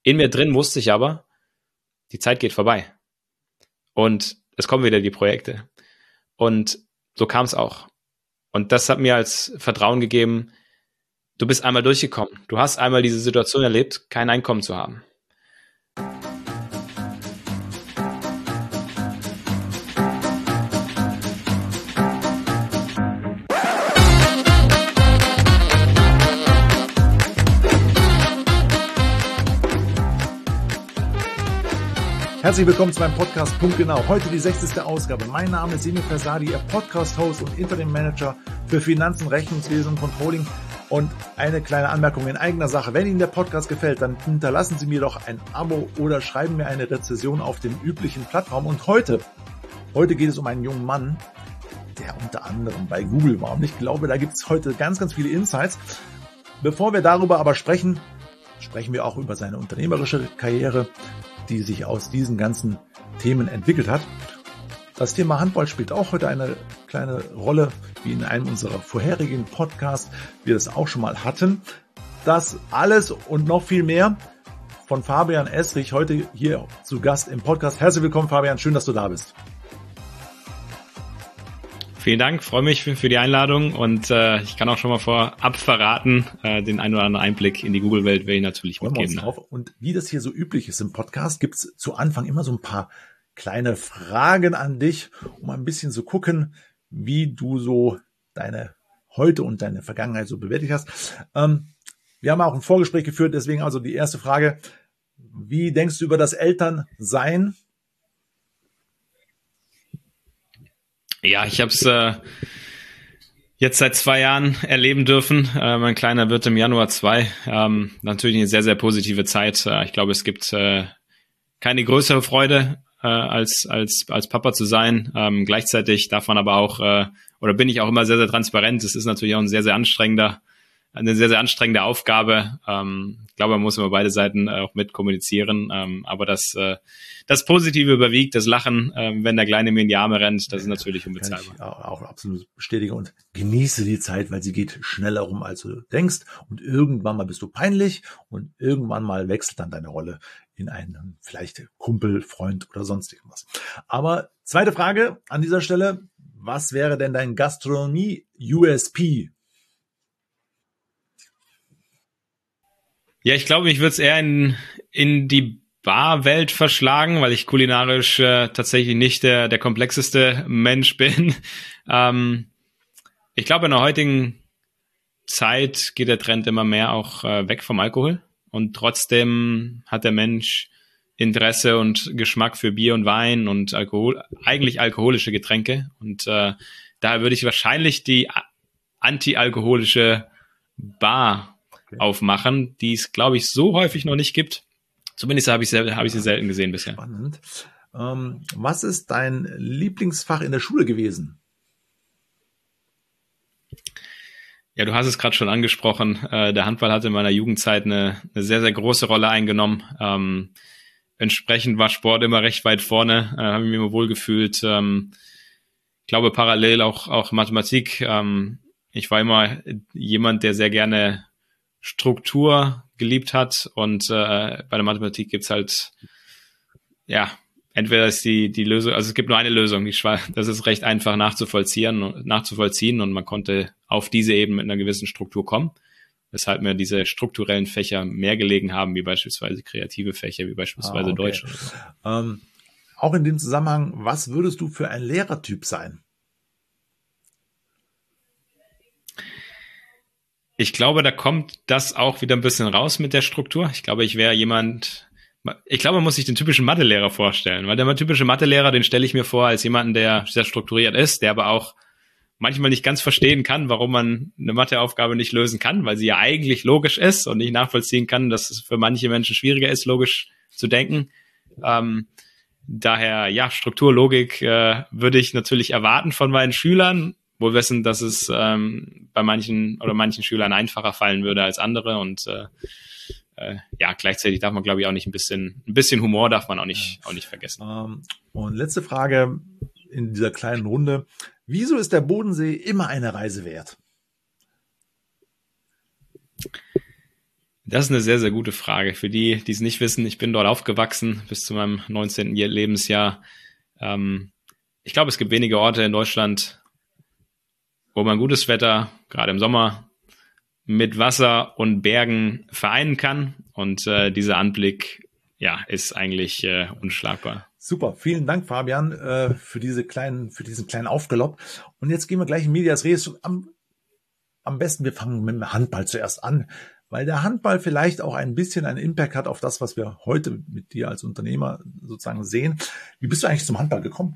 In mir drin wusste ich aber, die Zeit geht vorbei. Und es kommen wieder die Projekte. Und so kam es auch. Und das hat mir als Vertrauen gegeben, du bist einmal durchgekommen. Du hast einmal diese Situation erlebt, kein Einkommen zu haben. Herzlich willkommen zu meinem Podcast Punktgenau. Heute die 60. Ausgabe. Mein Name ist Semir Fersadi, Ihr Podcast-Host und Interim-Manager für Finanzen, Rechnungswesen und Controlling. Und eine kleine Anmerkung in eigener Sache. Wenn Ihnen der Podcast gefällt, dann hinterlassen Sie mir doch ein Abo oder schreiben mir eine Rezension auf dem üblichen Plattform. Und heute geht es um einen jungen Mann, der unter anderem bei Google war. Und ich glaube, da gibt es heute ganz, ganz viele Insights. Bevor wir darüber aber sprechen wir auch über seine unternehmerische Karriere, die sich aus diesen ganzen Themen entwickelt hat. Das Thema Handball spielt auch heute eine kleine Rolle, wie in einem unserer vorherigen Podcasts wir das auch schon mal hatten. Das alles und noch viel mehr von Fabian Esrich, heute hier zu Gast im Podcast. Herzlich willkommen, Fabian, schön, dass du da bist. Vielen Dank, freue mich für die Einladung und ich kann auch schon mal vorab verraten, den einen oder anderen Einblick in die Google-Welt werde ich natürlich mitgeben. Und wie das hier so üblich ist im Podcast, gibt es zu Anfang immer so ein paar kleine Fragen an dich, um ein bisschen zu gucken, wie du so deine heute und deine Vergangenheit so bewältigt hast. Wir haben auch ein Vorgespräch geführt, deswegen also die erste Frage, wie denkst du über das Elternsein? Ja, ich habe es jetzt seit 2 Jahren erleben dürfen. Mein Kleiner wird im Januar 2. Natürlich eine sehr, sehr positive Zeit. Ich glaube, es gibt keine größere Freude, als Papa zu sein. Gleichzeitig darf man aber auch, oder bin ich auch immer sehr, sehr transparent. Es ist natürlich auch eine sehr, sehr anstrengende Aufgabe. Ich glaube, man muss immer beide Seiten auch mit kommunizieren. Aber das Positive überwiegt, das Lachen, wenn der Kleine mir in die Arme rennt, das ist natürlich unbezahlbar. Kann ich auch absolut bestätigen und genieße die Zeit, weil sie geht schneller rum, als du denkst. Und irgendwann mal bist du peinlich und irgendwann mal wechselt dann deine Rolle in einen vielleicht Kumpel, Freund oder sonst irgendwas. Aber zweite Frage an dieser Stelle. Was wäre denn dein Gastronomie-USP? Ja, ich glaube, ich würde es eher in die Barwelt verschlagen, weil ich kulinarisch tatsächlich nicht der komplexeste Mensch bin. Ich glaube, in der heutigen Zeit geht der Trend immer mehr auch weg vom Alkohol. Und trotzdem hat der Mensch Interesse und Geschmack für Bier und Wein und eigentlich alkoholische Getränke. Und daher würde ich wahrscheinlich die anti-alkoholische Bar aufmachen, die es, glaube ich, so häufig noch nicht gibt. Zumindest habe ich sie selten gesehen bisher. Spannend. Was ist dein Lieblingsfach in der Schule gewesen? Ja, du hast es gerade schon angesprochen. Der Handball hatte in meiner Jugendzeit eine sehr, sehr große Rolle eingenommen. Entsprechend war Sport immer recht weit vorne, habe ich mich immer wohl gefühlt. Ich glaube parallel auch Mathematik. Ich war immer jemand, der sehr gerne Struktur geliebt hat und bei der Mathematik gibt's halt, ja, entweder ist die Lösung, also es gibt nur eine Lösung, das ist recht einfach nachzuvollziehen und man konnte auf diese eben mit einer gewissen Struktur kommen, weshalb mir diese strukturellen Fächer mehr gelegen haben, wie beispielsweise kreative Fächer, wie beispielsweise Deutsch. Auch in dem Zusammenhang, was würdest du für ein Lehrertyp sein? Ich glaube, da kommt das auch wieder ein bisschen raus mit der Struktur. Ich glaube, man muss sich den typischen Mathelehrer vorstellen, weil der typische Mathelehrer, den stelle ich mir vor als jemanden, der sehr strukturiert ist, der aber auch manchmal nicht ganz verstehen kann, warum man eine Matheaufgabe nicht lösen kann, weil sie ja eigentlich logisch ist und nicht nachvollziehen kann, dass es für manche Menschen schwieriger ist, logisch zu denken. Daher, ja, Struktur, Logik würde ich natürlich erwarten von meinen Schülern, wohl wissen, dass es bei manchen Schülern einfacher fallen würde als andere und ja, gleichzeitig darf man, glaube ich, auch nicht ein bisschen Humor darf man auch nicht vergessen. Und letzte Frage in dieser kleinen Runde. Wieso ist der Bodensee immer eine Reise wert? Das ist eine sehr, sehr gute Frage. Für die, die es nicht wissen, ich bin dort aufgewachsen bis zu meinem 19. Lebensjahr. Ich glaube, es gibt wenige Orte in Deutschland, wo man gutes Wetter, gerade im Sommer, mit Wasser und Bergen vereinen kann. Und dieser Anblick, ja, ist eigentlich unschlagbar. Super, vielen Dank, Fabian, für diesen kleinen Aufgalopp. Und jetzt gehen wir gleich in Medias Res. Am besten, wir fangen mit dem Handball zuerst an, weil der Handball vielleicht auch ein bisschen einen Impact hat auf das, was wir heute mit dir als Unternehmer sozusagen sehen. Wie bist du eigentlich zum Handball gekommen?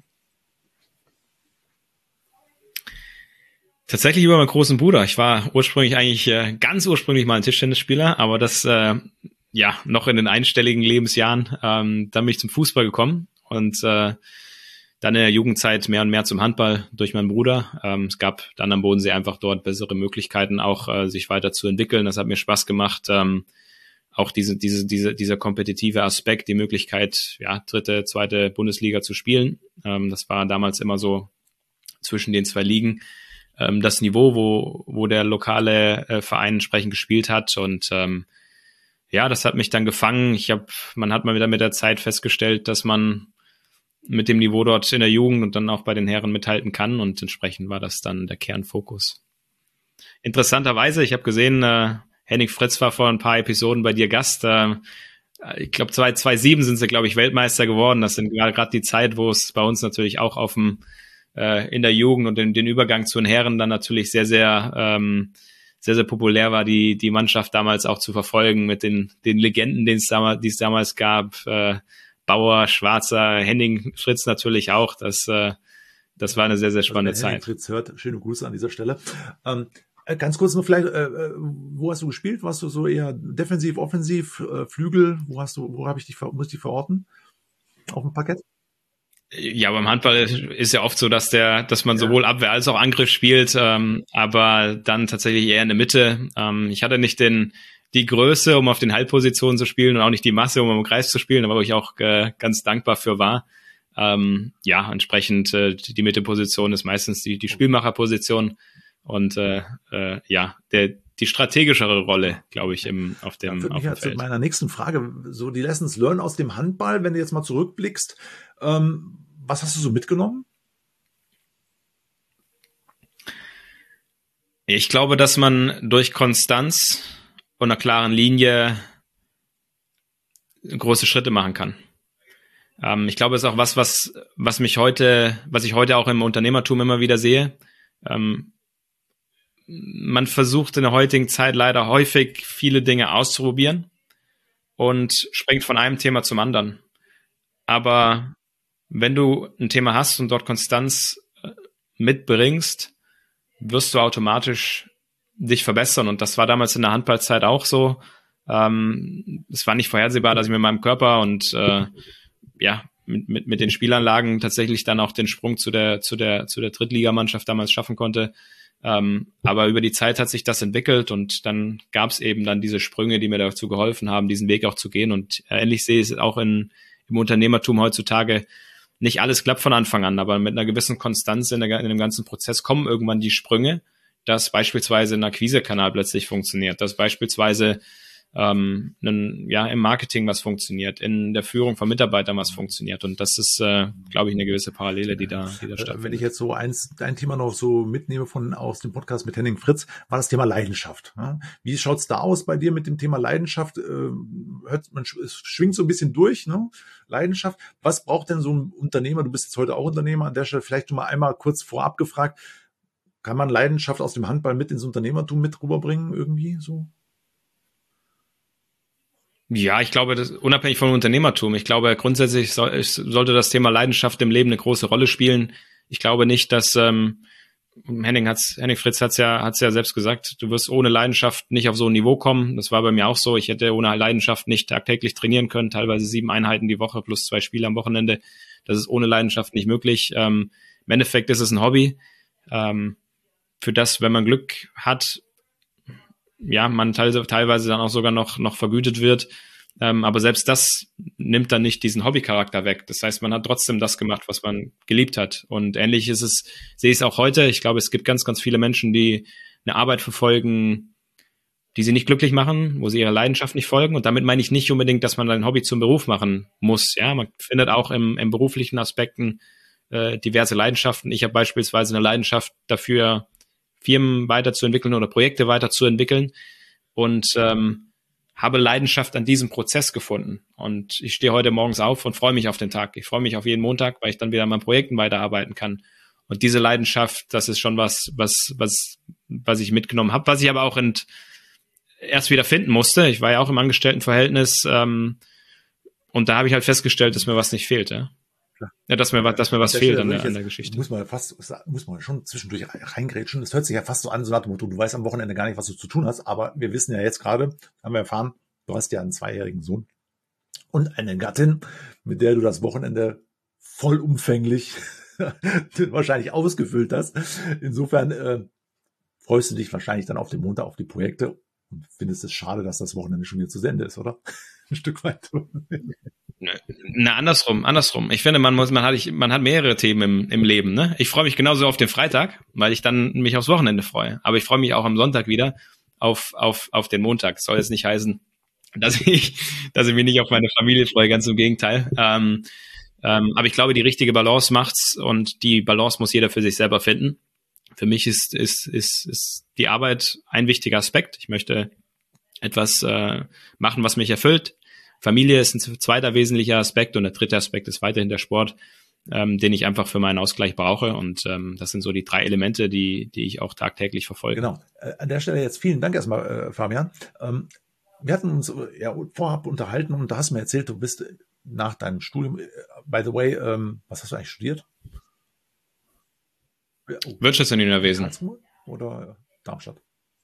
Tatsächlich über meinen großen Bruder. Ich war ganz ursprünglich mal ein Tischtennisspieler, aber das noch in den einstelligen Lebensjahren. Dann bin ich zum Fußball gekommen und dann in der Jugendzeit mehr und mehr zum Handball durch meinen Bruder. Es gab dann am Bodensee einfach dort bessere Möglichkeiten, auch sich weiterzuentwickeln. Das hat mir Spaß gemacht. Auch dieser kompetitive Aspekt, die Möglichkeit, dritte, zweite Bundesliga zu spielen. Das war damals immer so zwischen den zwei Ligen das Niveau, wo der lokale Verein entsprechend gespielt hat. Und das hat mich dann gefangen. Man hat mal wieder mit der Zeit festgestellt, dass man mit dem Niveau dort in der Jugend und dann auch bei den Herren mithalten kann. Und entsprechend war das dann der Kernfokus. Interessanterweise, ich habe gesehen, Henning Fritz war vor ein paar Episoden bei dir Gast. Ich glaube, 2007 sind sie, glaube ich, Weltmeister geworden. Das sind gerade die Zeit, wo es bei uns natürlich auch in der Jugend und den Übergang zu den Herren dann natürlich sehr, sehr populär war, die Mannschaft damals auch zu verfolgen mit den Legenden, die es damals gab. Bauer, Schwarzer, Henning Fritz natürlich auch. Das war eine sehr, sehr spannende Zeit. Henning Fritz hört, schöne Grüße an dieser Stelle. Ganz kurz noch vielleicht, wo hast du gespielt? Warst du so eher defensiv, offensiv, Flügel? Muss ich dich verorten? Auf dem Parkett? Ja, beim Handball ist ja oft so, dass man sowohl Abwehr als auch Angriff spielt, aber dann tatsächlich eher in der Mitte. Ich hatte nicht die Größe, um auf den Halbpositionen zu spielen und auch nicht die Masse, um im Kreis zu spielen, aber wo ich auch ganz dankbar für war. Entsprechend die Mitteposition ist meistens die Spielmacherposition und die strategischere Rolle, glaube ich, auf dem Feld. Das führt mich zu meiner nächsten Frage. So die Lessons learned aus dem Handball, wenn du jetzt mal zurückblickst, was hast du so mitgenommen? Ich glaube, dass man durch Konstanz und einer klaren Linie große Schritte machen kann. Ich glaube, es ist auch was ich heute auch im Unternehmertum immer wieder sehe. Man versucht in der heutigen Zeit leider häufig viele Dinge auszuprobieren und springt von einem Thema zum anderen. Aber wenn du ein Thema hast und dort Konstanz mitbringst, wirst du automatisch dich verbessern. Und das war damals in der Handballzeit auch so. Es war nicht vorhersehbar, dass ich mit meinem Körper und mit den Spielanlagen tatsächlich dann auch den Sprung zu der Drittligamannschaft damals schaffen konnte. Aber über die Zeit hat sich das entwickelt und dann gab es eben dann diese Sprünge, die mir dazu geholfen haben, diesen Weg auch zu gehen. Und ähnlich sehe ich es auch im Unternehmertum heutzutage. Nicht alles klappt von Anfang an, aber mit einer gewissen Konstanz in dem ganzen Prozess kommen irgendwann die Sprünge, dass beispielsweise ein Akquisekanal plötzlich funktioniert, dass beispielsweise im Marketing was funktioniert, in der Führung von Mitarbeitern was funktioniert. Und das ist, glaube ich, eine gewisse Parallele, die da stattfindet. Wenn ich jetzt so ein Thema noch so mitnehme aus dem Podcast mit Henning Fritz, war das Thema Leidenschaft. Wie schaut's da aus bei dir mit dem Thema Leidenschaft? Es schwingt so ein bisschen durch, ne? Leidenschaft. Was braucht denn so ein Unternehmer? Du bist jetzt heute auch Unternehmer. An der Stelle vielleicht mal einmal kurz vorab gefragt. Kann man Leidenschaft aus dem Handball mit ins Unternehmertum mit rüberbringen irgendwie so? Ja, ich glaube, das unabhängig vom Unternehmertum. Ich glaube, grundsätzlich sollte das Thema Leidenschaft im Leben eine große Rolle spielen. Ich glaube nicht, dass Henning Fritz hat's ja selbst gesagt, du wirst ohne Leidenschaft nicht auf so ein Niveau kommen. Das war bei mir auch so. Ich hätte ohne Leidenschaft nicht tagtäglich trainieren können, teilweise 7 Einheiten die Woche plus 2 Spiele am Wochenende. Das ist ohne Leidenschaft nicht möglich. Im Endeffekt ist es ein Hobby, für das, wenn man Glück hat, man teilweise dann auch sogar noch vergütet wird. Aber selbst das nimmt dann nicht diesen Hobbycharakter weg. Das heißt, man hat trotzdem das gemacht, was man geliebt hat. Und ähnlich sehe ich es auch heute. Ich glaube, es gibt ganz, ganz viele Menschen, die eine Arbeit verfolgen, die sie nicht glücklich machen, wo sie ihrer Leidenschaft nicht folgen. Und damit meine ich nicht unbedingt, dass man sein Hobby zum Beruf machen muss. Ja, man findet auch im beruflichen Aspekten diverse Leidenschaften. Ich habe beispielsweise eine Leidenschaft dafür, Firmen weiterzuentwickeln oder Projekte weiterzuentwickeln und habe Leidenschaft an diesem Prozess gefunden. Und ich stehe heute morgens auf und freue mich auf den Tag. Ich freue mich auf jeden Montag, weil ich dann wieder an meinen Projekten weiterarbeiten kann. Und diese Leidenschaft, das ist schon was ich mitgenommen habe, was ich aber auch erst wieder finden musste. Ich war ja auch im Angestelltenverhältnis und da habe ich halt festgestellt, dass mir was nicht fehlt. Ja, dass mir was fehlt an der Geschichte. Muss man schon zwischendurch reingrätschen. Es hört sich ja fast so an, so nach dem Motto, du weißt am Wochenende gar nicht, was du zu tun hast, aber wir wissen ja jetzt gerade, haben wir erfahren, du hast ja einen 2-jährigen Sohn und eine Gattin, mit der du das Wochenende vollumfänglich wahrscheinlich ausgefüllt hast. Insofern freust du dich wahrscheinlich dann auf den Montag auf die Projekte und findest es schade, dass das Wochenende schon wieder zu Ende ist, oder? Ein Stück weit. Na, andersrum. Ich finde, man hat mehrere Themen im Leben, ne? Ich freue mich genauso auf den Freitag, weil ich dann mich aufs Wochenende freue. Aber ich freue mich auch am Sonntag wieder auf den Montag. Soll jetzt nicht heißen, dass ich mich nicht auf meine Familie freue, ganz im Gegenteil. Aber ich glaube, die richtige Balance macht's und die Balance muss jeder für sich selber finden. Für mich ist die Arbeit ein wichtiger Aspekt. Ich möchte etwas machen, was mich erfüllt. Familie ist ein zweiter wesentlicher Aspekt und der dritte Aspekt ist weiterhin der Sport, den ich einfach für meinen Ausgleich brauche. Und das sind so die 3 Elemente, die ich auch tagtäglich verfolge. Genau. An der Stelle jetzt vielen Dank erstmal, Fabian. Wir hatten uns ja vorab unterhalten und da hast du mir erzählt, du bist nach deinem Studium, by the way, was hast du eigentlich studiert? Wirtschaftsingenieurwesen. Karlsruhe oder Darmstadt?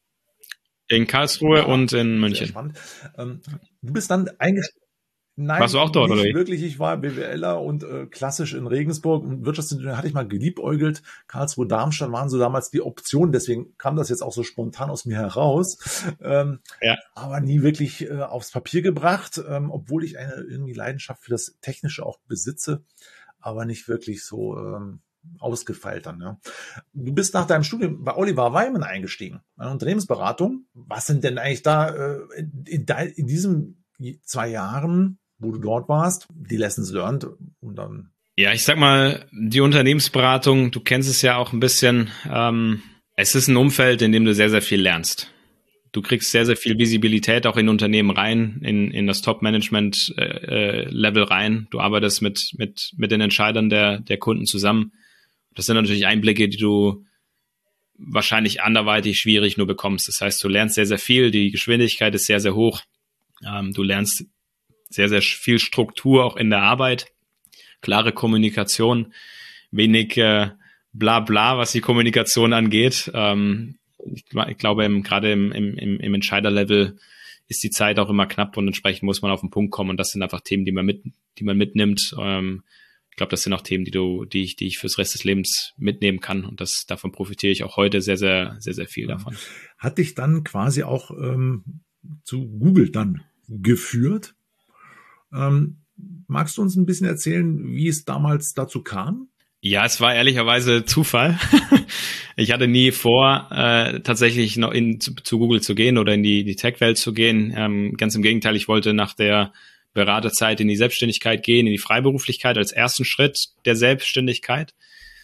In Karlsruhe und in München. Sehr spannend. Du bist dann eingestiegen. Nein, warst du auch dort, oder? Wirklich, ich war BWLer und klassisch in Regensburg und Wirtschaftsingenieur hatte ich mal geliebäugelt. Karlsruhe, Darmstadt waren so damals die Optionen, deswegen kam das jetzt auch so spontan aus mir heraus. Aber nie wirklich aufs Papier gebracht, obwohl ich eine irgendwie Leidenschaft für das Technische auch besitze, aber nicht wirklich so ausgefeilt dann. Ja. Du bist nach deinem Studium bei Oliver Wyman eingestiegen, eine Unternehmensberatung. Was sind denn eigentlich da in diesen 2 Jahren, wo du dort warst, die Lessons learned und dann? Ja, ich sag mal, die Unternehmensberatung, du kennst es ja auch ein bisschen. Es ist ein Umfeld, in dem du sehr, sehr viel lernst. Du kriegst sehr, sehr viel Visibilität auch in Unternehmen rein, in das Top-Management-Level rein. Du arbeitest mit den Entscheidern der Kunden zusammen. Das sind natürlich Einblicke, die du wahrscheinlich anderweitig schwierig nur bekommst. Das heißt, du lernst sehr, sehr viel. Die Geschwindigkeit ist sehr, sehr hoch. Du lernst sehr, sehr viel Struktur auch in der Arbeit. Klare Kommunikation, wenig Blabla, was die Kommunikation angeht. Ich glaube, gerade im Entscheiderlevel ist die Zeit auch immer knapp und entsprechend muss man auf den Punkt kommen. Und das sind einfach Themen, die man mitnimmt. Ich glaube, das sind auch Themen, die ich fürs Rest des Lebens mitnehmen kann. Und davon profitiere ich auch heute sehr, sehr, sehr, sehr viel davon. Hat dich dann quasi auch zu Google dann geführt? Magst du uns ein bisschen erzählen, wie es damals dazu kam? Ja, es war ehrlicherweise Zufall. Ich hatte nie vor, tatsächlich noch zu Google zu gehen oder in die Tech-Welt zu gehen. Ganz im Gegenteil, ich wollte nach der Beraterzeit in die Selbstständigkeit gehen, in die Freiberuflichkeit als ersten Schritt der Selbstständigkeit.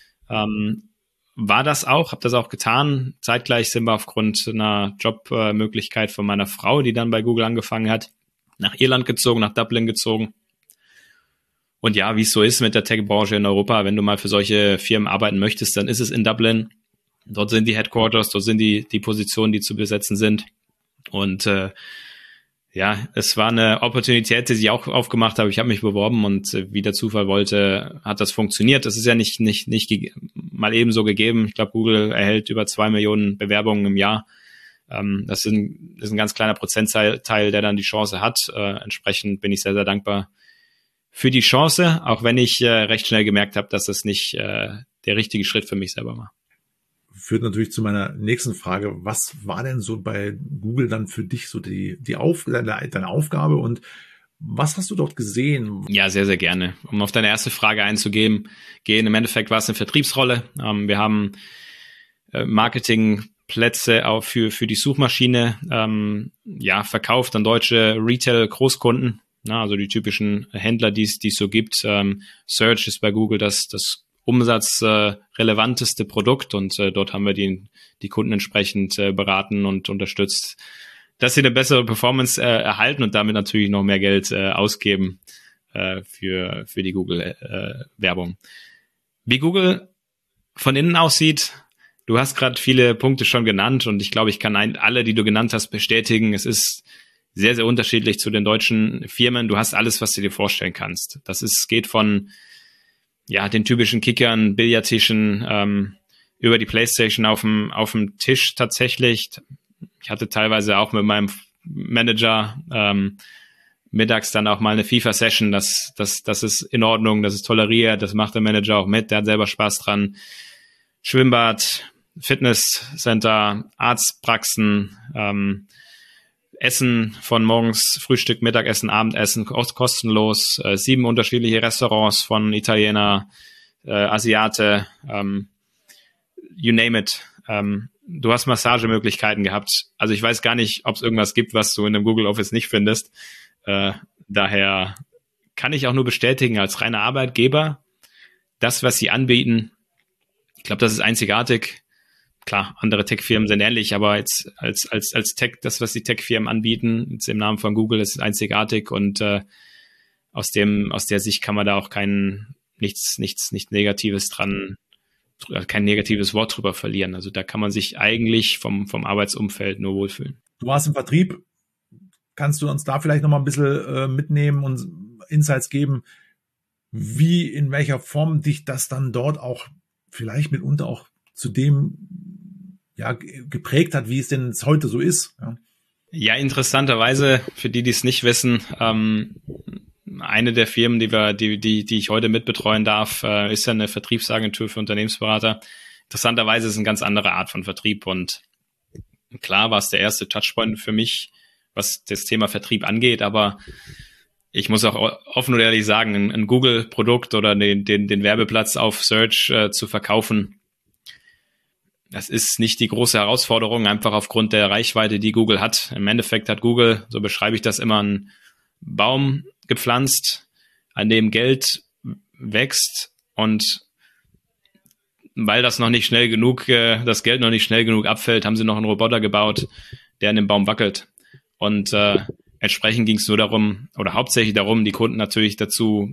War das auch, habe das auch getan. Zeitgleich sind wir aufgrund einer Jobmöglichkeit von meiner Frau, die dann bei Google angefangen hat, nach Irland gezogen, nach Dublin gezogen. Und ja, wie es so ist mit der Tech-Branche in Europa, wenn du mal für solche Firmen arbeiten möchtest, dann ist es in Dublin. Dort sind die Headquarters, dort sind die Positionen, die zu besetzen sind. Und ja, es war eine Opportunität, die ich auch aufgemacht habe. Ich habe mich beworben und wie der Zufall wollte, hat das funktioniert. Das ist ja nicht mal ebenso gegeben. Ich glaube, Google erhält über 2 Millionen Bewerbungen im Jahr. Das ist ein ganz kleiner Prozentteil, der dann die Chance hat. Entsprechend bin ich sehr, sehr dankbar für die Chance, auch wenn ich recht schnell gemerkt habe, dass das nicht der richtige Schritt für mich selber war. Führt natürlich zu meiner nächsten Frage. Was war denn so bei Google dann für dich so deine Aufgabe und was hast du dort gesehen? Ja, sehr, sehr gerne. Um auf deine erste Frage einzugehen, im Endeffekt war es eine Vertriebsrolle. Wir haben Marketing Plätze auch für die Suchmaschine verkauft an deutsche Retail-Großkunden. Also die typischen Händler, die es so gibt. Search ist bei Google das umsatzrelevanteste Produkt und dort haben wir die Kunden entsprechend beraten und unterstützt, dass sie eine bessere Performance erhalten und damit natürlich noch mehr Geld ausgeben für die Google-Werbung. Wie Google von innen aussieht, du hast gerade viele Punkte schon genannt und ich glaube, ich kann alle, die du genannt hast, bestätigen. Es ist sehr, sehr unterschiedlich zu den deutschen Firmen. Du hast alles, was du dir vorstellen kannst. Geht von den typischen Kickern, Billardtischen, über die Playstation auf dem Tisch tatsächlich. Ich hatte teilweise auch mit meinem Manager mittags dann auch mal eine FIFA-Session. Das ist in Ordnung, das ist toleriert, das macht der Manager auch mit, der hat selber Spaß dran. Schwimmbad, Fitnesscenter, Arztpraxen, Essen von morgens, Frühstück, Mittagessen, Abendessen, kostenlos, 7 unterschiedliche Restaurants von Italiener, Asiate, you name it. Du hast Massagemöglichkeiten gehabt. Also ich weiß gar nicht, ob es irgendwas gibt, was du in einem Google Office nicht findest. Daher kann ich auch nur bestätigen, als reiner Arbeitgeber, das, was sie anbieten, ich glaube, das ist einzigartig. Klar, andere Tech-Firmen sind ähnlich, aber jetzt als Tech, das, was die Tech-Firmen anbieten, jetzt im Namen von Google, ist einzigartig und aus der Sicht kann man da auch nichts Negatives kein negatives Wort drüber verlieren. Also da kann man sich eigentlich vom Arbeitsumfeld nur wohlfühlen. Du warst im Vertrieb. Kannst du uns da vielleicht noch mal ein bisschen mitnehmen und Insights geben, in welcher Form dich das dann dort auch vielleicht mitunter auch zu dem geprägt hat, wie es denn heute so ist? Ja, interessanterweise, für die es nicht wissen, eine der Firmen, die ich heute mitbetreuen darf, ist ja eine Vertriebsagentur für Unternehmensberater. Interessanterweise ist es eine ganz andere Art von Vertrieb und klar war es der erste Touchpoint für mich, was das Thema Vertrieb angeht, aber ich muss auch offen und ehrlich sagen, ein Google-Produkt oder den Werbeplatz auf Search zu verkaufen, das ist nicht die große Herausforderung, einfach aufgrund der Reichweite, die Google hat. Im Endeffekt hat Google, so beschreibe ich das immer, einen Baum gepflanzt, an dem Geld wächst und weil das Geld noch nicht schnell genug abfällt, haben sie noch einen Roboter gebaut, der an dem Baum wackelt. Und entsprechend ging es nur darum, oder hauptsächlich darum, die Kunden natürlich dazu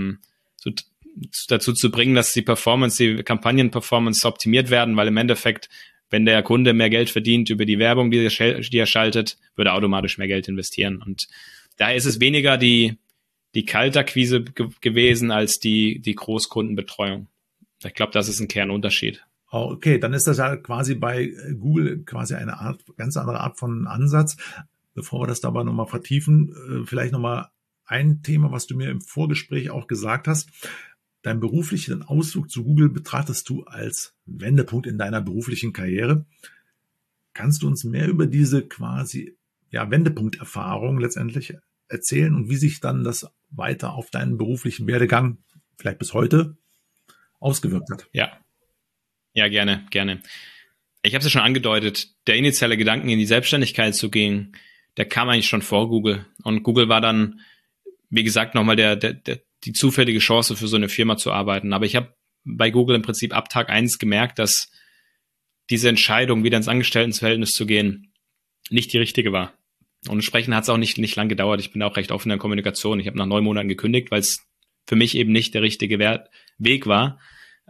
zu bringen, dass die Kampagnenperformance optimiert werden, weil im Endeffekt, wenn der Kunde mehr Geld verdient über die Werbung, die er schaltet, würde er automatisch mehr Geld investieren. Und daher ist es weniger die Kaltakquise gewesen als die Großkundenbetreuung. Ich glaube, das ist ein Kernunterschied. Okay, dann ist das ja quasi bei Google quasi eine ganz andere Art von Ansatz. Bevor wir das dabei nochmal vertiefen, vielleicht nochmal ein Thema, was du mir im Vorgespräch auch gesagt hast. Deinen beruflichen Ausflug zu Google betrachtest du als Wendepunkt in deiner beruflichen Karriere. Kannst du uns mehr über diese quasi Wendepunkterfahrung letztendlich erzählen und wie sich dann das weiter auf deinen beruflichen Werdegang, vielleicht bis heute, ausgewirkt hat? Ja, gerne. Ich habe es ja schon angedeutet, der initiale Gedanke, in die Selbstständigkeit zu gehen, der kam eigentlich schon vor Google. Und Google war dann, wie gesagt, nochmal die zufällige Chance für so eine Firma zu arbeiten. Aber ich habe bei Google im Prinzip ab Tag 1 gemerkt, dass diese Entscheidung, wieder ins Angestelltenverhältnis zu gehen, nicht die richtige war. Und entsprechend hat es auch nicht lang gedauert. Ich bin auch recht offen in der Kommunikation. Ich habe nach 9 Monaten gekündigt, weil es für mich eben nicht der richtige Weg war.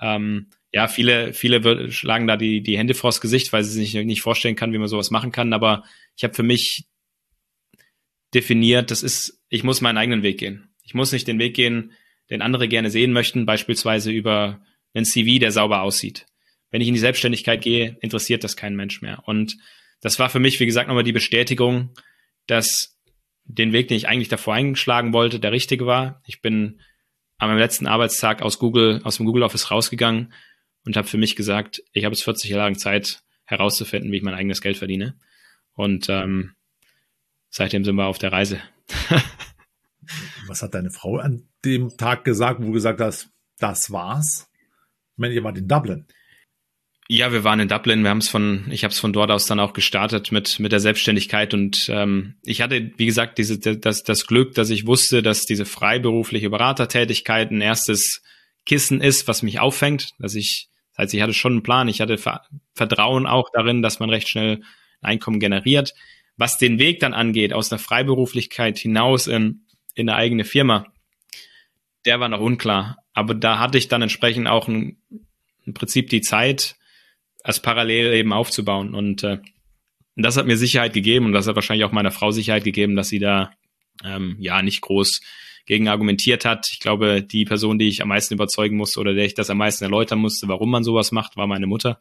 Viele schlagen da die Hände vors Gesicht, weil sie sich nicht vorstellen kann, wie man sowas machen kann. Aber ich habe für mich definiert, ich muss meinen eigenen Weg gehen. Ich muss nicht den Weg gehen, den andere gerne sehen möchten, beispielsweise über einen CV, der sauber aussieht. Wenn ich in die Selbstständigkeit gehe, interessiert das keinen Mensch mehr. Und das war für mich, wie gesagt, nochmal die Bestätigung, dass den Weg, den ich eigentlich davor eingeschlagen wollte, der richtige war. Ich bin an meinem letzten Arbeitstag aus dem Google Office rausgegangen und habe für mich gesagt, ich habe jetzt 40 Jahre lang Zeit herauszufinden, wie ich mein eigenes Geld verdiene. Und seitdem sind wir auf der Reise. Was hat deine Frau an dem Tag gesagt, wo du gesagt hast, das war's? Ich meine, ihr wart in Dublin. Ja, wir waren in Dublin. Ich habe es von dort aus dann auch gestartet mit der Selbstständigkeit und ich hatte, wie gesagt, das Glück, dass ich wusste, dass diese freiberufliche Beratertätigkeit ein erstes Kissen ist, was mich auffängt. Das heißt, ich hatte schon einen Plan. Ich hatte Vertrauen auch darin, dass man recht schnell ein Einkommen generiert. Was den Weg dann angeht, aus einer Freiberuflichkeit hinaus in eine eigene Firma, der war noch unklar. Aber da hatte ich dann entsprechend auch im Prinzip die Zeit, als parallel eben aufzubauen. Und das hat mir Sicherheit gegeben und das hat wahrscheinlich auch meiner Frau Sicherheit gegeben, dass sie da nicht groß gegen argumentiert hat. Ich glaube, die Person, die ich am meisten überzeugen musste oder der ich das am meisten erläutern musste, warum man sowas macht, war meine Mutter.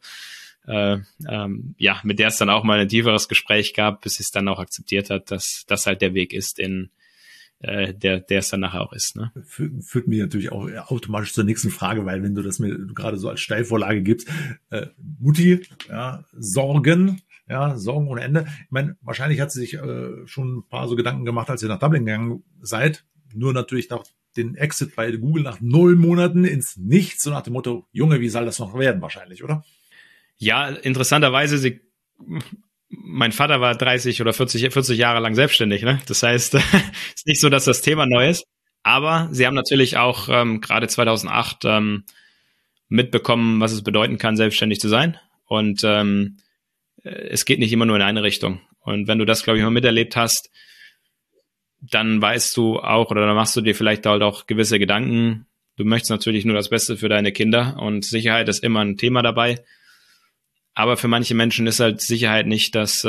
Mit der es dann auch mal ein tieferes Gespräch gab, bis es dann auch akzeptiert hat, dass das halt der Weg ist, der es dann nachher auch ist. Ne? Führt mich natürlich auch automatisch zur nächsten Frage, weil wenn du das mir gerade so als Steilvorlage gibst, Mutti, Sorgen ohne Ende. Ich meine, wahrscheinlich hat sie sich schon ein paar so Gedanken gemacht, als ihr nach Dublin gegangen seid. Nur natürlich nach den Exit bei Google nach 0 Monaten ins Nichts, so nach dem Motto, Junge, wie soll das noch werden wahrscheinlich, oder? Ja, interessanterweise, mein Vater war 30 oder 40 Jahre lang selbstständig, ne? Das heißt, es ist nicht so, dass das Thema neu ist, aber sie haben natürlich auch gerade 2008 mitbekommen, was es bedeuten kann, selbstständig zu sein. Und es geht nicht immer nur in eine Richtung. Und wenn du das, glaube ich, mal miterlebt hast, dann weißt du auch oder dann machst du dir vielleicht halt auch gewisse Gedanken. Du möchtest natürlich nur das Beste für deine Kinder und Sicherheit ist immer ein Thema dabei. Aber für manche Menschen ist halt Sicherheit nicht das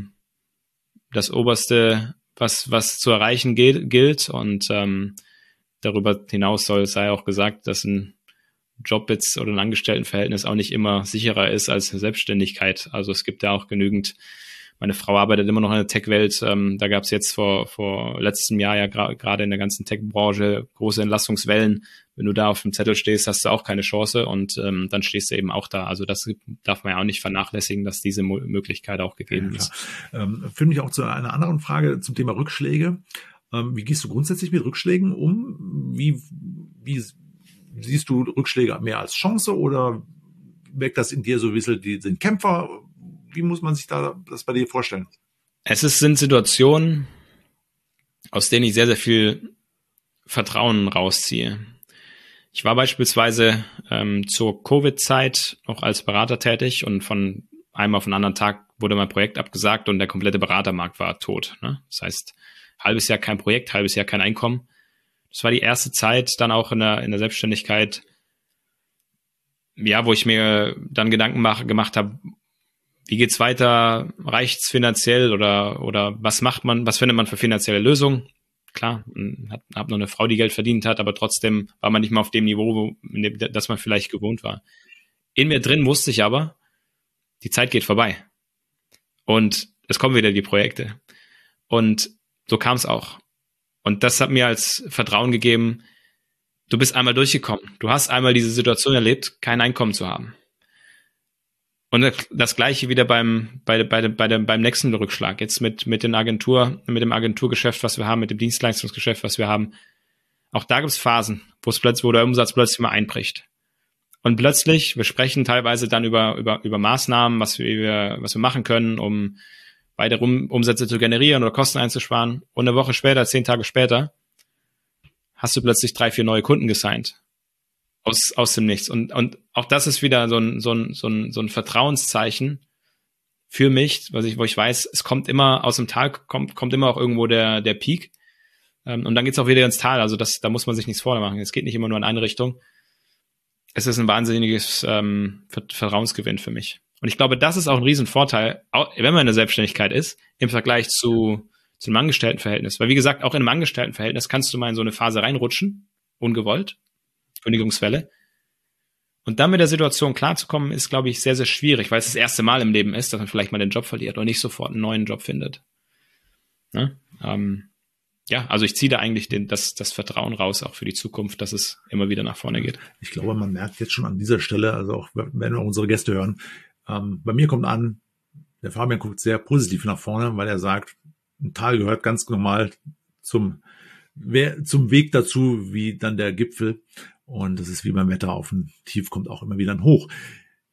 Oberste, was zu erreichen gilt. Und darüber hinaus sei auch gesagt, dass ein Job jetzt oder ein Angestelltenverhältnis auch nicht immer sicherer ist als eine Selbstständigkeit. Also es gibt ja auch genügend, meine Frau arbeitet immer noch in der Tech-Welt, da gab es jetzt vor letztem Jahr ja gerade in der ganzen Tech-Branche große Entlassungswellen. Wenn du da auf dem Zettel stehst, hast du auch keine Chance und dann stehst du eben auch da. Also das darf man ja auch nicht vernachlässigen, dass diese Möglichkeit auch gegeben ist. Führt mich auch zu einer anderen Frage zum Thema Rückschläge. Wie gehst du grundsätzlich mit Rückschlägen um? Wie siehst du Rückschläge mehr als Chance oder weckt das in dir so ein bisschen den Kämpfer? Wie muss man sich das bei dir vorstellen? Sind Situationen, aus denen ich sehr, sehr viel Vertrauen rausziehe. Ich war beispielsweise zur Covid-Zeit noch als Berater tätig und von einem auf den anderen Tag wurde mein Projekt abgesagt und der komplette Beratermarkt war tot. Ne? Das heißt, halbes Jahr kein Projekt, halbes Jahr kein Einkommen. Das war die erste Zeit dann auch in der Selbstständigkeit, ja, wo ich mir dann Gedanken gemacht habe, wie geht's weiter? Reicht's finanziell oder was findet man für finanzielle Lösungen? Klar, hab noch eine Frau, die Geld verdient hat, aber trotzdem war man nicht mal auf dem Niveau, das man vielleicht gewohnt war. In mir drin wusste ich aber, die Zeit geht vorbei. Und es kommen wieder die Projekte. Und so kam es auch. Und das hat mir als Vertrauen gegeben, du bist einmal durchgekommen. Du hast einmal diese Situation erlebt, kein Einkommen zu haben. Und das Gleiche wieder beim nächsten Rückschlag. Jetzt mit dem Agenturgeschäft, was wir haben, mit dem Dienstleistungsgeschäft, was wir haben. Auch da gibt es Phasen, wo der Umsatz plötzlich mal einbricht. Und plötzlich, wir sprechen teilweise dann über Maßnahmen, was wir machen können, um weitere Umsätze zu generieren oder Kosten einzusparen. Und eine Woche später, 10 Tage später, hast du plötzlich 3, 4 neue Kunden gesigned. Aus dem Nichts. Und auch das ist wieder so ein Vertrauenszeichen für mich, wo ich weiß, es kommt immer aus dem Tal, kommt immer auch irgendwo der Peak. Und dann geht's auch wieder ins Tal. Also da muss man sich nichts vormachen. Es geht nicht immer nur in eine Richtung. Es ist ein wahnsinniges Vertrauensgewinn für mich. Und ich glaube, das ist auch ein Riesenvorteil, wenn man in der Selbstständigkeit ist, im Vergleich zu einem Angestelltenverhältnis. Weil wie gesagt, auch in einem Angestelltenverhältnis kannst du mal in so eine Phase reinrutschen, ungewollt. Kündigungswelle. Und dann mit der Situation klarzukommen, ist, glaube ich, sehr, sehr schwierig, weil es das erste Mal im Leben ist, dass man vielleicht mal den Job verliert und nicht sofort einen neuen Job findet. Ne? Also ich ziehe da eigentlich das Vertrauen raus, auch für die Zukunft, dass es immer wieder nach vorne geht. Ich glaube, man merkt jetzt schon an dieser Stelle, also auch wenn wir unsere Gäste hören, bei mir kommt an, der Fabian guckt sehr positiv nach vorne, weil er sagt, ein Tal gehört ganz normal zum Weg dazu, wie dann der Gipfel. Und das ist wie beim Wetter, auf ein Tief kommt auch immer wieder ein Hoch.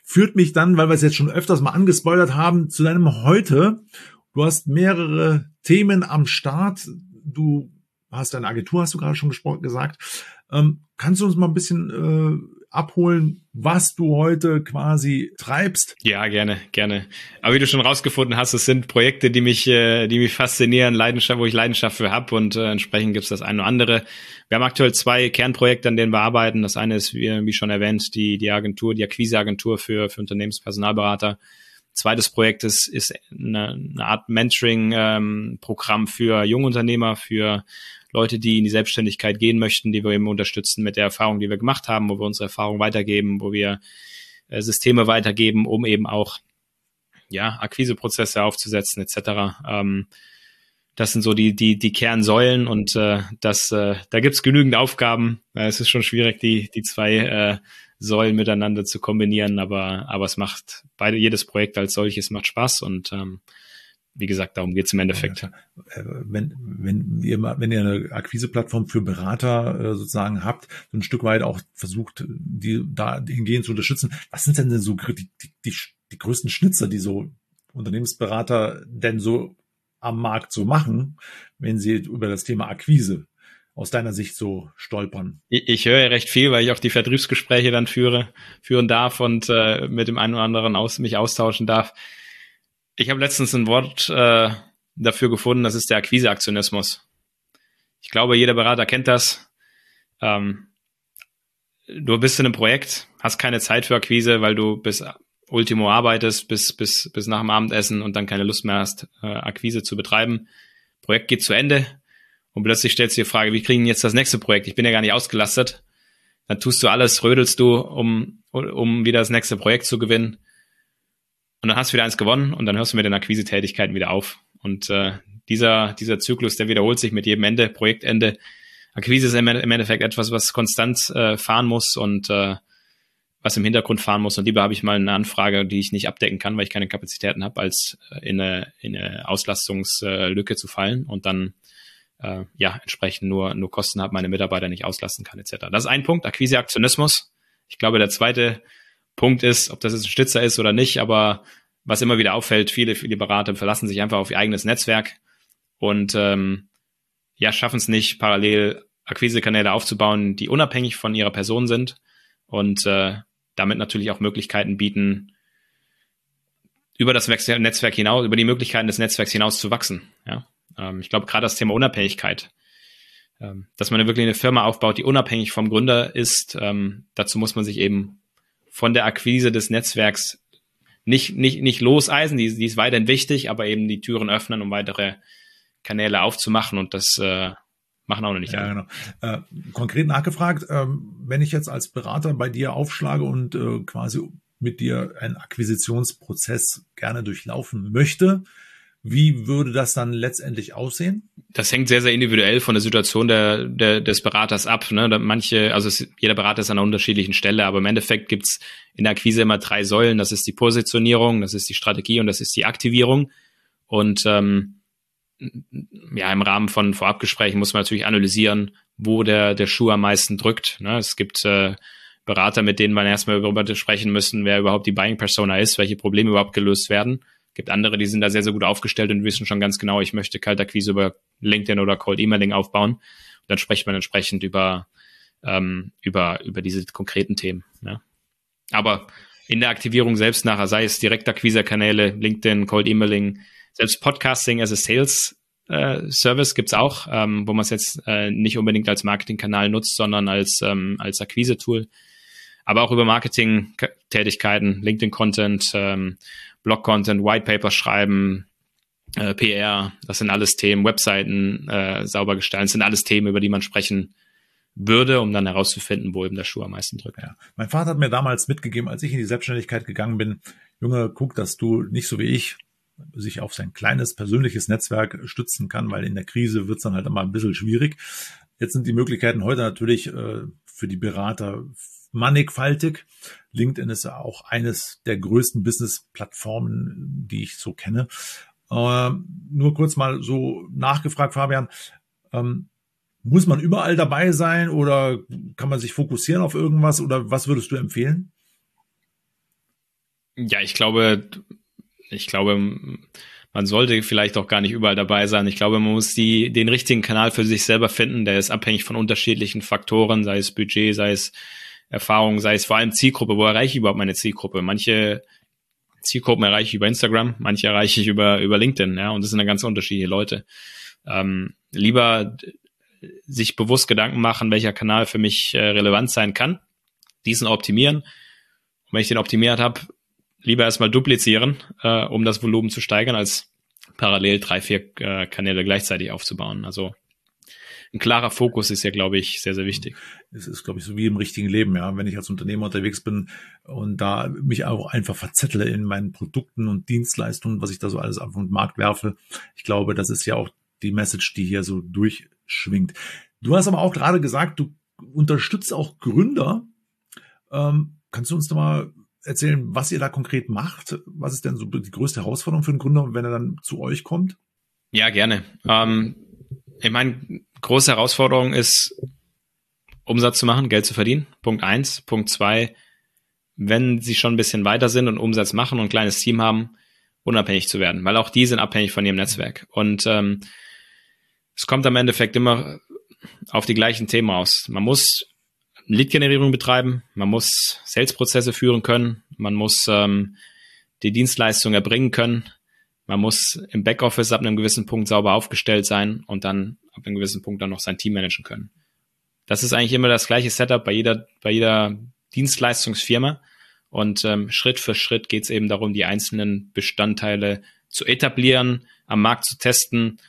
führt mich dann, weil wir es jetzt schon öfters mal angespoilert haben, zu deinem Heute. Du hast mehrere Themen am Start. Du hast deine Agentur, hast du gerade schon gesagt. Kannst du uns mal ein bisschen abholen, was du heute quasi treibst? Ja, gerne. Aber wie du schon rausgefunden hast, es sind Projekte, die mich faszinieren, wo ich Leidenschaft für habe, und entsprechend gibt es das eine oder andere. Wir haben aktuell 2 Kernprojekte, an denen wir arbeiten. Das eine ist, wie schon erwähnt, die Akquise-Agentur für Unternehmenspersonalberater. Zweites Projekt ist eine Art Mentoring-Programm für Jungunternehmer, für Leute, die in die Selbstständigkeit gehen möchten, die wir eben unterstützen mit der Erfahrung, die wir gemacht haben, wo wir unsere Erfahrung weitergeben, wo wir Systeme weitergeben, um eben auch Akquiseprozesse aufzusetzen etc. Das sind so die Kernsäulen, und da gibt's genügend Aufgaben. Es ist schon schwierig, die 2 Säulen miteinander zu kombinieren, aber es macht jedes Projekt als solches macht Spaß, und wie gesagt, darum geht's im Endeffekt. Ja, wenn ihr eine Akquiseplattform für Berater sozusagen habt, so ein Stück weit auch versucht, die da hingehend zu unterstützen, was sind denn so die größten Schnitzer, die so Unternehmensberater denn so am Markt so machen, wenn sie über das Thema Akquise aus deiner Sicht so stolpern? Ich höre ja recht viel, weil ich auch die Vertriebsgespräche dann führen darf und mit dem einen oder anderen mich austauschen darf. Ich habe letztens ein Wort dafür gefunden, das ist der Akquiseaktionismus. Ich glaube, jeder Berater kennt das. Du bist in einem Projekt, hast keine Zeit für Akquise, weil du bis Ultimo arbeitest, bis nach dem Abendessen, und dann keine Lust mehr hast, Akquise zu betreiben. Projekt geht zu Ende, und plötzlich stellst du dir die Frage, wie kriegen jetzt das nächste Projekt? Ich bin ja gar nicht ausgelastet. Dann tust du alles, rödelst du, um wieder das nächste Projekt zu gewinnen. Und dann hast du wieder eins gewonnen, und dann hörst du mit den Akquise-Tätigkeiten wieder auf. Und dieser Zyklus, der wiederholt sich mit jedem Projektende. Akquise ist im Endeffekt etwas, was konstant fahren muss und was im Hintergrund fahren muss. Und lieber habe ich mal eine Anfrage, die ich nicht abdecken kann, weil ich keine Kapazitäten habe, als in eine Auslastungslücke zu fallen und dann entsprechend nur Kosten habe, meine Mitarbeiter nicht auslasten kann, etc. Das ist ein Punkt, Akquise-Aktionismus. Ich glaube, der zweite Punkt ist, ob das jetzt ein Stützer ist oder nicht, aber was immer wieder auffällt, viele Berater verlassen sich einfach auf ihr eigenes Netzwerk und schaffen es nicht, parallel Akquisekanäle aufzubauen, die unabhängig von ihrer Person sind und damit natürlich auch Möglichkeiten bieten, über das Netzwerk hinaus, über die Möglichkeiten des Netzwerks hinaus zu wachsen. Ja? Ich glaube, gerade das Thema Unabhängigkeit, dass man wirklich eine Firma aufbaut, die unabhängig vom Gründer ist, dazu muss man sich eben von der Akquise des Netzwerks nicht loseisen, die ist weiterhin wichtig, aber eben die Türen öffnen, um weitere Kanäle aufzumachen, und das machen auch noch nicht alle. Genau. Konkret nachgefragt, wenn ich jetzt als Berater bei dir aufschlage und quasi mit dir einen Akquisitionsprozess gerne durchlaufen möchte, wie würde das dann letztendlich aussehen? Das hängt sehr, sehr individuell von der Situation des Beraters ab. Ne? Jeder Berater ist an einer unterschiedlichen Stelle, aber im Endeffekt gibt's in der Akquise immer 3 Säulen. Das ist die Positionierung, das ist die Strategie und das ist die Aktivierung. Und im Rahmen von Vorabgesprächen muss man natürlich analysieren, wo der Schuh am meisten drückt. Ne? Es gibt Berater, mit denen man erstmal darüber sprechen müssen, wer überhaupt die Buying Persona ist, welche Probleme überhaupt gelöst werden. Gibt andere, die sind da sehr, sehr gut aufgestellt und wissen schon ganz genau, ich möchte Kaltakquise über LinkedIn oder Cold Emailing aufbauen. Und dann spricht man entsprechend über diese konkreten Themen. Ja. Aber in der Aktivierung selbst nachher, sei es Direktakquise-Kanäle, LinkedIn, Cold Emailing, selbst Podcasting as a Sales Service gibt's auch, wo man es jetzt nicht unbedingt als Marketingkanal nutzt, sondern als Akquise-Tool. Aber auch über Marketing-Tätigkeiten, LinkedIn-Content, Blog-Content, Whitepaper schreiben, PR, das sind alles Themen, Webseiten sauber gestalten, das sind alles Themen, über die man sprechen würde, um dann herauszufinden, wo eben der Schuh am meisten drückt. Ja. Mein Vater hat mir damals mitgegeben, als ich in die Selbstständigkeit gegangen bin, Junge, guck, dass du nicht so wie ich sich auf sein kleines persönliches Netzwerk stützen kann, weil in der Krise wird's dann halt immer ein bisschen schwierig. Jetzt sind die Möglichkeiten heute natürlich für die Berater mannigfaltig. LinkedIn ist ja auch eines der größten Business-Plattformen, die ich so kenne. Nur kurz mal so nachgefragt, Fabian, muss man überall dabei sein oder kann man sich fokussieren auf irgendwas oder was würdest du empfehlen? Ja, ich glaube, man sollte vielleicht auch gar nicht überall dabei sein. Ich glaube, man muss den richtigen Kanal für sich selber finden. Der ist abhängig von unterschiedlichen Faktoren, sei es Budget, sei es Erfahrung, sei es vor allem Zielgruppe. Wo erreiche ich überhaupt meine Zielgruppe? Manche Zielgruppen erreiche ich über Instagram, manche erreiche ich über LinkedIn, ja, und das sind dann ganz unterschiedliche Leute. Lieber sich bewusst Gedanken machen, welcher Kanal für mich relevant sein kann, diesen optimieren. Und wenn ich den optimiert habe, lieber erstmal duplizieren, um das Volumen zu steigern, als parallel 3, 4 Kanäle gleichzeitig aufzubauen. Also ein klarer Fokus ist ja, glaube ich, sehr, sehr wichtig. Es ist, glaube ich, so wie im richtigen Leben, ja. Wenn ich als Unternehmer unterwegs bin und da mich auch einfach verzettle in meinen Produkten und Dienstleistungen, was ich da so alles auf den Markt werfe. Ich glaube, das ist ja auch die Message, die hier so durchschwingt. Du hast aber auch gerade gesagt, du unterstützt auch Gründer. Kannst du uns noch mal erzählen, was ihr da konkret macht? Was ist denn so die größte Herausforderung für einen Gründer, wenn er dann zu euch kommt? Ja, gerne. Ich meine, große Herausforderung ist, Umsatz zu machen, Geld zu verdienen. Punkt 1. Punkt 2, wenn sie schon ein bisschen weiter sind und Umsatz machen und ein kleines Team haben, unabhängig zu werden, weil auch die sind abhängig von ihrem Netzwerk. Und es kommt am Endeffekt immer auf die gleichen Themen aus. Man muss Lead-Generierung betreiben, man muss Sales-Prozesse führen können, man muss die Dienstleistung erbringen können, man muss im Backoffice ab einem gewissen Punkt sauber aufgestellt sein und dann ab einem gewissen Punkt dann noch sein Team managen können. Das ist eigentlich immer das gleiche Setup bei jeder Dienstleistungsfirma und Schritt für Schritt geht es eben darum, die einzelnen Bestandteile zu etablieren, am Markt zu testen,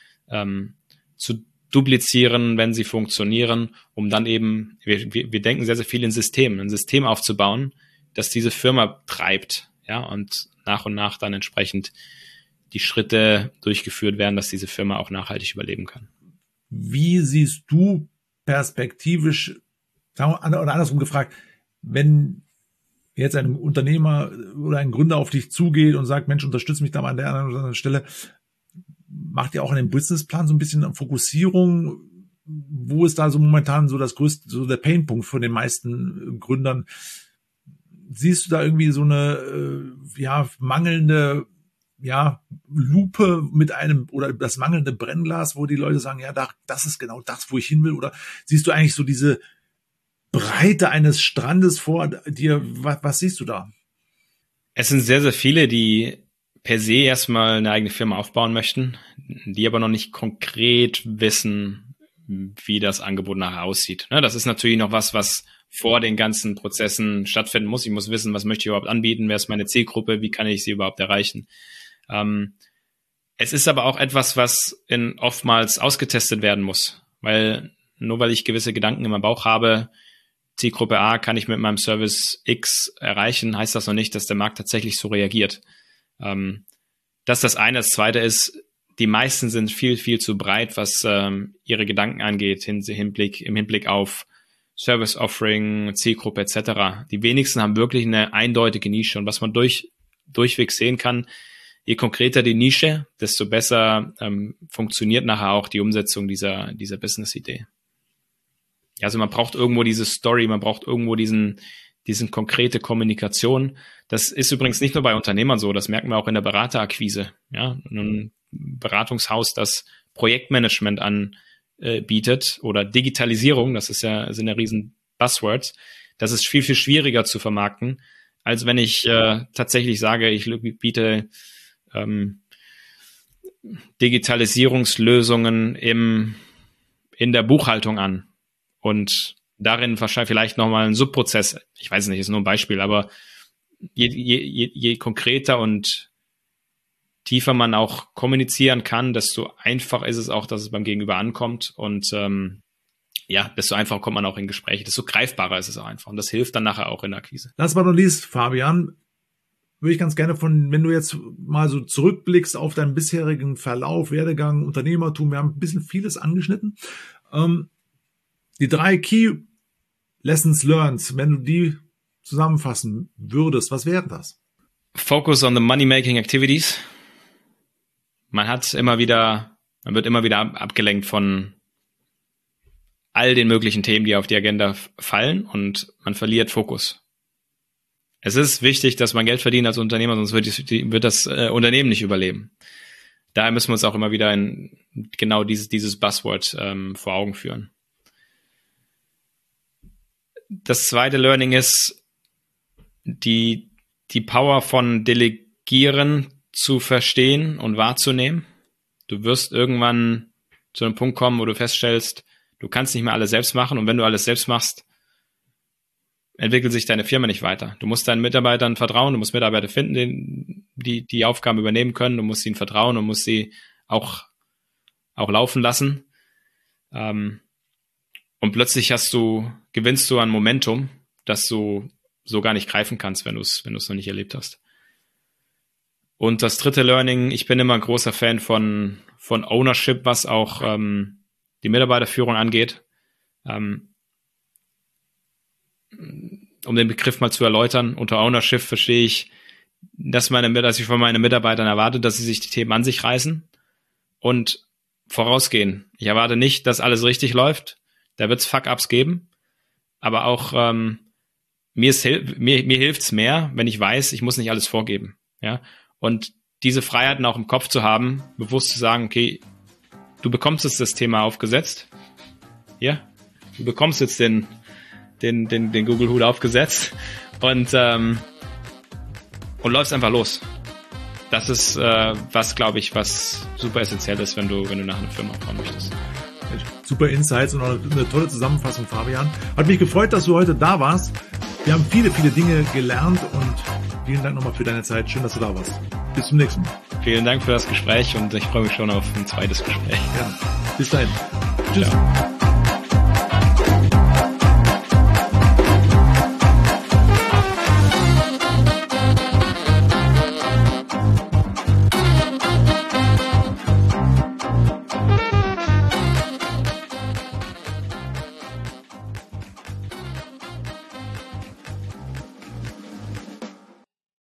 zu duplizieren, wenn sie funktionieren, um dann eben, wir denken sehr, sehr viel in Systemen, ein System aufzubauen, das diese Firma treibt, ja, und nach dann entsprechend die Schritte durchgeführt werden, dass diese Firma auch nachhaltig überleben kann. Wie siehst du perspektivisch, oder andersrum gefragt, wenn jetzt ein Unternehmer oder ein Gründer auf dich zugeht und sagt, Mensch, unterstütze mich da mal an der einen oder anderen Stelle, macht ihr auch an dem Businessplan so ein bisschen Fokussierung? Wo ist da so momentan so das größte, so der Painpunkt von den meisten Gründern? Siehst du da irgendwie so eine mangelnde Lupe mit einem oder das mangelnde Brennglas, wo die Leute sagen, ja, das ist genau das, wo ich hin will? Oder siehst du eigentlich so diese Breite eines Strandes vor dir? Was siehst du da? Es sind sehr, sehr viele, die per se erstmal eine eigene Firma aufbauen möchten, die aber noch nicht konkret wissen, wie das Angebot nachher aussieht. Das ist natürlich noch was vor den ganzen Prozessen stattfinden muss. Ich muss wissen, was möchte ich überhaupt anbieten, wer ist meine Zielgruppe, wie kann ich sie überhaupt erreichen. Es ist aber auch etwas, was oftmals ausgetestet werden muss, weil nur weil ich gewisse Gedanken in meinem Bauch habe, Zielgruppe A kann ich mit meinem Service X erreichen, heißt das noch nicht, dass der Markt tatsächlich so reagiert. Das ist das eine. Das zweite ist, die meisten sind viel, viel zu breit, was ihre Gedanken angeht, im Hinblick auf Service Offering, Zielgruppe etc. Die wenigsten haben wirklich eine eindeutige Nische. Und was man durchweg sehen kann, je konkreter die Nische, desto besser funktioniert nachher auch die Umsetzung dieser Business-Idee. Also man braucht irgendwo diese Story, man braucht irgendwo diesen konkrete Kommunikation. Das ist übrigens nicht nur bei Unternehmern so, das merken wir auch in der Beraterakquise. Ja, ein Beratungshaus, das Projektmanagement anbietet oder Digitalisierung, sind ja riesen Buzzwords. Das ist viel, viel schwieriger zu vermarkten, als wenn ich tatsächlich sage, ich biete Digitalisierungslösungen in der Buchhaltung an und darin wahrscheinlich vielleicht nochmal ein Subprozess. Ich weiß nicht, ist nur ein Beispiel, aber je konkreter und tiefer man auch kommunizieren kann, desto einfacher ist es auch, dass es beim Gegenüber ankommt und desto einfacher kommt man auch in Gespräche, desto greifbarer ist es auch einfach und das hilft dann nachher auch in der Akquise. Last but not least, Fabian, würde ich ganz gerne wenn du jetzt mal so zurückblickst auf deinen bisherigen Verlauf, Werdegang, Unternehmertum, wir haben ein bisschen vieles angeschnitten. Die 3 Key Lessons learned, wenn du die zusammenfassen würdest, was wären das? Focus on the money-making activities. Man wird immer wieder abgelenkt von all den möglichen Themen, die auf die Agenda fallen und man verliert Fokus. Es ist wichtig, dass man Geld verdient als Unternehmer, sonst wird das Unternehmen nicht überleben. Daher müssen wir uns auch immer wieder genau dieses Buzzword vor Augen führen. Das zweite Learning ist, die Power von Delegieren zu verstehen und wahrzunehmen. Du wirst irgendwann zu einem Punkt kommen, wo du feststellst, du kannst nicht mehr alles selbst machen, und wenn du alles selbst machst, entwickelt sich deine Firma nicht weiter. Du musst deinen Mitarbeitern vertrauen, du musst Mitarbeiter finden, die Aufgaben übernehmen können, du musst ihnen vertrauen und musst sie auch laufen lassen. Und plötzlich gewinnst du an Momentum, das du so gar nicht greifen kannst, wenn du es noch nicht erlebt hast. Und das dritte Learning, ich bin immer ein großer Fan von Ownership, was auch die Mitarbeiterführung angeht. Um den Begriff mal zu erläutern, unter Ownership verstehe ich, dass ich von meinen Mitarbeitern erwarte, dass sie sich die Themen an sich reißen und vorausgehen. Ich erwarte nicht, dass alles richtig läuft. Da wird es Fuck-Ups geben. Aber auch mir hilft's mehr, wenn ich weiß, ich muss nicht alles vorgeben. Ja? Und diese Freiheiten auch im Kopf zu haben, bewusst zu sagen, okay, du bekommst jetzt das Thema aufgesetzt. Ja, du bekommst jetzt den Google-Hut aufgesetzt und läufst einfach los. Das ist was super essentiell ist, wenn du nach einer Firma aufbauen möchtest. Super Insights und auch eine tolle Zusammenfassung, Fabian. Hat mich gefreut, dass du heute da warst. Wir haben viele, viele Dinge gelernt und vielen Dank nochmal für deine Zeit. Schön, dass du da warst. Bis zum nächsten Mal. Vielen Dank für das Gespräch und ich freue mich schon auf ein zweites Gespräch. Ja. Bis dahin. Tschüss. Ciao.